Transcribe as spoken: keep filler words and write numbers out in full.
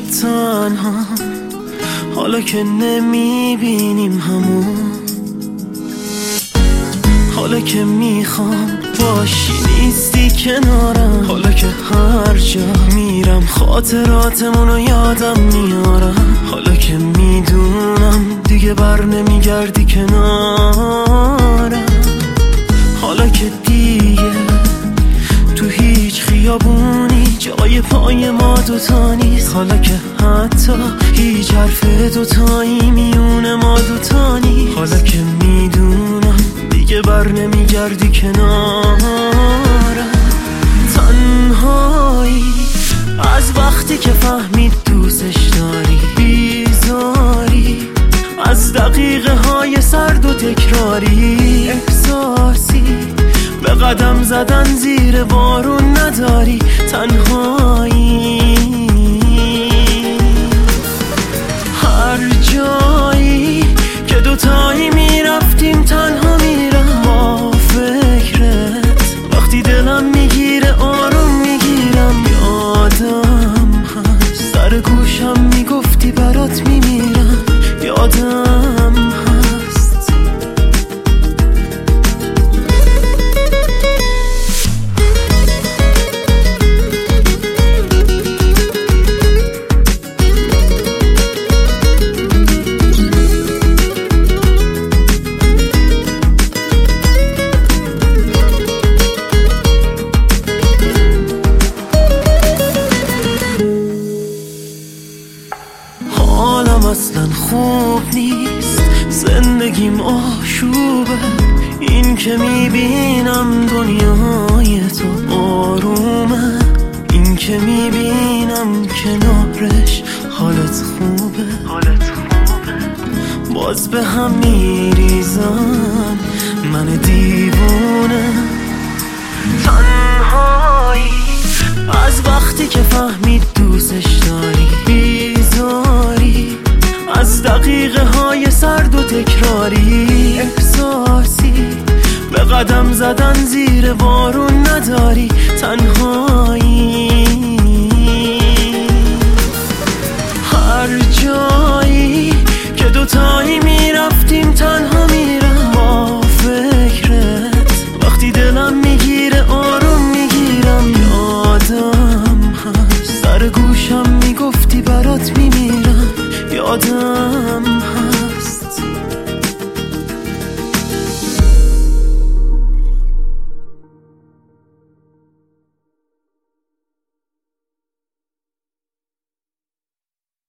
تنها، حالا که نمیبینیم همون، حالا که میخوام باشی نیستی کنارم، حالا که هر جا میرم خاطراتمونو یادم میارم، حالا که میدونم دیگه بر نمیگردی کنارم، حالا که دیگه تو هیچ خیابونی جای پای ما دوتا نیست، حالا که حتی هیچ حرف دوتایی میونه ما دوتا نیست، حالا که میدونم دیگه بر نمیگردی کنارم. تنهایی از وقتی که فهمید دوستش داری، بیزاری از دقیقه های سرد و تکراری، احساسی به قدم زدن زیر بارون نداری، تنهایی هر جایی که دوتایی میرفتیم تنها میرم با فکرت، وقتی دلم میگیره آروم میگیرم، یادم هست سر گوشم میگفتی برات میمیرم، یادم هست. حالم اصلا خوب نیست، زندگیم آشوبه، این که میبینم دنیای تو آرومه، این که میبینم کنارش حالت خوبه، حالت خوبه باز به هم میریزم من دیوونه. تنهایی از وقتی که فهمید دوستش داری، بیزاری از دقیقه های سرد و تکراری، احساسی به قدم زدن زیر بارون نداری، تنهایی هر جایی که دوتایی میرفتیم تنها میرم با فکرت، وقتی دلم میگیره آروم میگیرم، یادم هست سر گوشم میگفتی برات میمیرم، یادم